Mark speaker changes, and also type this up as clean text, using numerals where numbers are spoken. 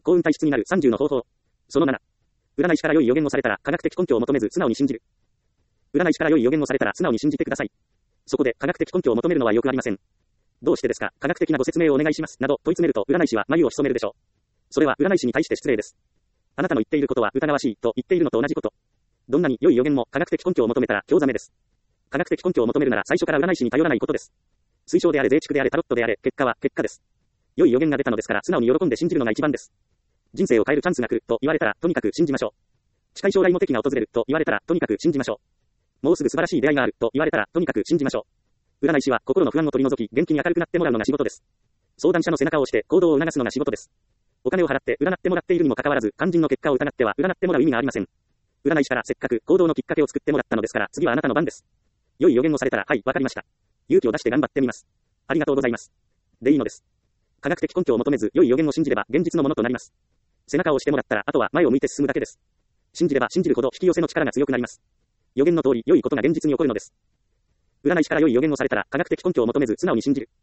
Speaker 1: 幸運体質になる30の方法。その7。占い師から良い予言をされたら科学的根拠を求めず素直に信じる。占い師から良い予言をされたら素直に信じてください。そこで科学的根拠を求めるのはよくありません。どうしてですか、科学的なご説明をお願いします、など問い詰めると占い師は眉を潜めるでしょう。それは占い師に対して失礼です。あなたの言っていることは疑わしいと言っているのと同じこと。どんなに良い予言も科学的根拠を求めたら興ざめです。科学的根拠を求めるなら最初から占い師に頼らないことです。推奨であれ、税畜であれ、タロットであれ、結果は結果です。良い予言が出たのですから素直に喜んで信じるのが一番です。人生を変えるチャンスが来ると言われたらとにかく信じましょう。近い将来モテ期が訪れると言われたらとにかく信じましょう。もうすぐ素晴らしい出会いがあると言われたらとにかく信じましょう。占い師は心の不安を取り除き元気に明るくなってもらうのが仕事です。相談者の背中を押して行動を促すのが仕事です。お金を払って占ってもらっているにもかかわらず肝心の結果を疑っては占ってもらう意味がありません。占い師からせっかく行動のきっかけを作ってもらったのですから次はあなたの番です。良い予言をされたらはい、わかりました。勇気を出して頑張ってみます。ありがとうございます。でいいのです。科学的根拠を求めず良い予言を信じれば現実のものとなります。背中を押してもらったらあとは前を向いて進むだけです。信じれば信じるほど引き寄せの力が強くなります。予言の通り良いことが現実に起こるのです。占い師から良い予言をされたら科学的根拠を求めず素直に信じる。